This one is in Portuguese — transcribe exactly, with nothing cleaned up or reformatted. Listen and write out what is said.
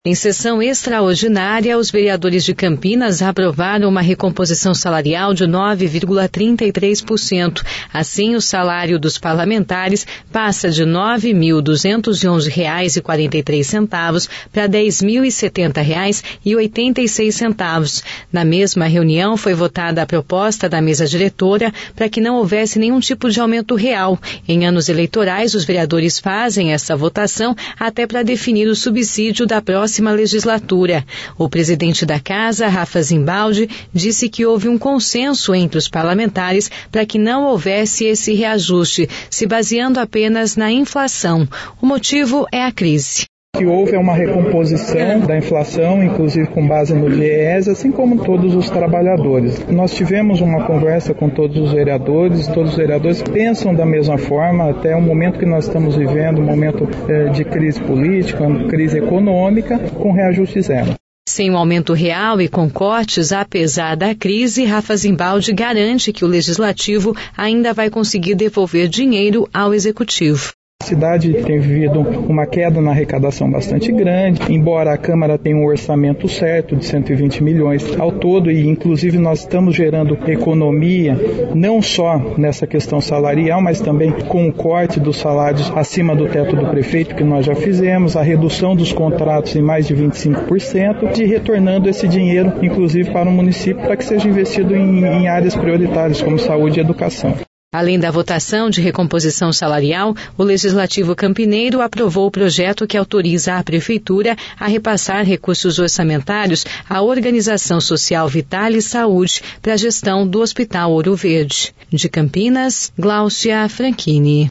Em sessão extraordinária, os vereadores de Campinas aprovaram uma recomposição salarial de nove vírgula trinta e três por cento. Assim, o salário dos parlamentares passa de nove mil duzentos e onze reais e quarenta e três centavos para dez mil e setenta reais e oitenta e seis centavos. Na mesma reunião, foi votada a proposta da mesa diretora para que não houvesse nenhum tipo de aumento real. Em anos eleitorais, os vereadores fazem essa votação até para definir o subsídio da próxima próxima legislatura. O presidente da Casa, Rafa Zimbaldi, disse que houve um consenso entre os parlamentares para que não houvesse esse reajuste, se baseando apenas na inflação. O motivo é a crise. O que houve é uma recomposição da inflação, inclusive com base no D I E S, assim como todos os trabalhadores. Nós tivemos uma conversa com todos os vereadores, todos os vereadores pensam da mesma forma, até o momento que nós estamos vivendo, um momento eh, de crise política, crise econômica, com reajuste zero. Sem um aumento real e com cortes, apesar da crise, Rafa Zimbaldi garante que o Legislativo ainda vai conseguir devolver dinheiro ao Executivo. A cidade tem vivido uma queda na arrecadação bastante grande, embora a Câmara tenha um orçamento certo de cento e vinte milhões ao todo, e inclusive nós estamos gerando economia, não só nessa questão salarial, mas também com o corte dos salários acima do teto do prefeito, que nós já fizemos, a redução dos contratos em mais de vinte e cinco por cento, e retornando esse dinheiro, inclusive para o município, para que seja investido em, em áreas prioritárias, como saúde e educação. Além da votação de recomposição salarial, o Legislativo Campineiro aprovou o projeto que autoriza a Prefeitura a repassar recursos orçamentários à Organização Social Vitale Saúde para a gestão do Hospital Ouro Verde. De Campinas, Gláucia Franchini.